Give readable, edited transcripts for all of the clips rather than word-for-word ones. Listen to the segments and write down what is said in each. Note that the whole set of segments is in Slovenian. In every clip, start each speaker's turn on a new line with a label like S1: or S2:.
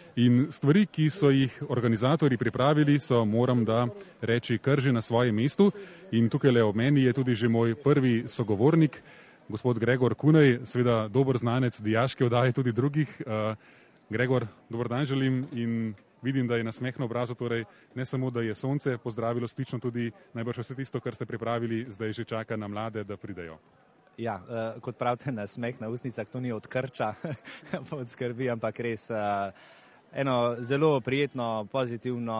S1: In stvari, ki so jih organizatorji pripravili, so, moram da reči, kar že na svojem mestu. In tukaj le ob meni je tudi že moj prvi sogovornik, gospod Gregor Kunej, seveda dober znanec dijaške oddaje tudi drugih. Gregor, dober dan želim in vidim, da je nasmeh na obrazu, torej ne samo, da je sonce pozdravilo Stično, tudi najbrž vse tisto, kar ste pripravili, zdaj že čaka na mlade, da pridejo.
S2: Ja, kot pravite, nasmeh na ustnicah, to ni od krča, od skrbi, ampak res eno zelo prijetno, pozitivno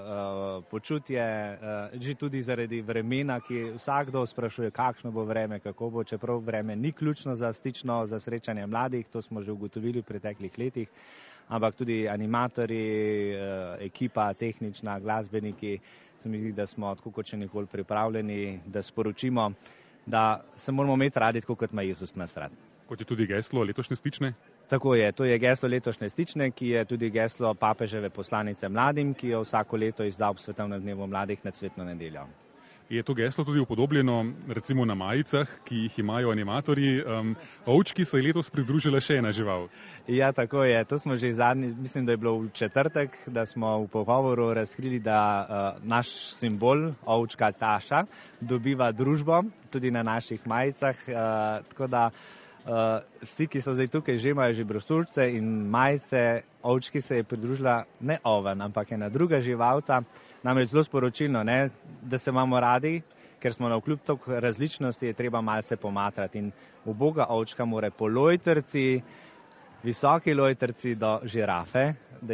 S2: počutje, že tudi zaradi vremena, ki vsakdo sprašuje, kakšno bo vreme, kako bo, čeprav vreme ni ključno za Stično, za srečanje mladih, to smo že ugotovili v preteklih letih, ampak tudi animatorji, ekipa, tehnična, glasbeniki, se mi zdi, da smo tako kot še nikoli pripravljeni, da sporočimo, da se moramo imeti radi, tako kot ima Jezus nas rad.
S1: Kot je tudi geslo letošnje Stične?
S2: Tako je, to je geslo letošnje Stične, ki je tudi geslo papeževe poslanice mladim, ki jo vsako leto izda ob Svetovnem dnevu mladih na Cvetno nedeljo.
S1: Je to geslo tudi upodobljeno recimo na majicah, ki jih imajo animatorji? Ovčki se je letos pridružila še ena žival.
S2: Ja, tako je. To smo že zadnji, mislim, da je bilo v četrtek, da smo v pogovoru razkrili, da naš simbol, ovčka Taša, dobiva družbo tudi na naših majicah. Tako da vsi, ki so zdaj tukaj, že imajo že brosturce in majice. Ovčki se je pridružila ne oven, ampak ena druga živalca. Namreč zelo sporočilno, ne, da se imamo radi, ker smo navkljub toliko različnosti, je treba malce pomatrati. In uboga ovčka mora po lojtrci, visoki lojtrci do žirafe,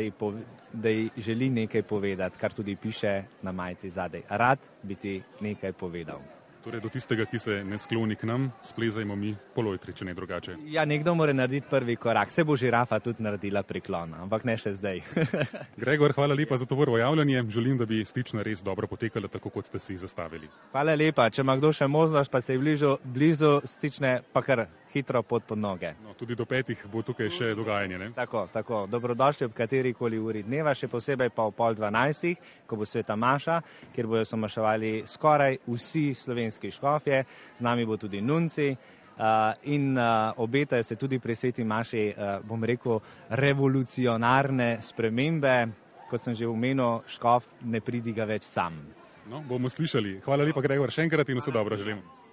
S2: da ji želi nekaj povedati, kar tudi piše na majici zadaj. Rad bi ti nekaj povedal.
S1: Torej do tistega, ki se ne skloni k nam, splezajmo mi po lojtri, če ne drugače.
S2: Ja, nekdo mora narediti prvi korak. Se bo žirafa tudi naredila priklon, ampak ne še zdaj.
S1: Gregor, hvala lepa za to prvo javljanje. Želim, da bi Stična res dobro potekala, tako kot ste si zastavili.
S2: Hvala lepa. Če ima kdo še možnost, pa se je blizu Stične, pa kar hitro pot pod noge.
S1: No, tudi do 5 bo tukaj še dogajanje, ne?
S2: Tako. Dobrodošli ob katerikoli uri dneva, še posebej pa ob 11:30, ko bo sveta maša, kjer bojo somaševali skoraj vsi slovenski škofje, z nami bo tudi nunci in obetajo se tudi pri sveti maši, bom rekel, revolucionarne spremembe. Kot sem že omenil, škof ne pridiga več sam.
S1: No, bomo slišali. Hvala lepa, Gregor, še enkrat in vse dobro želim.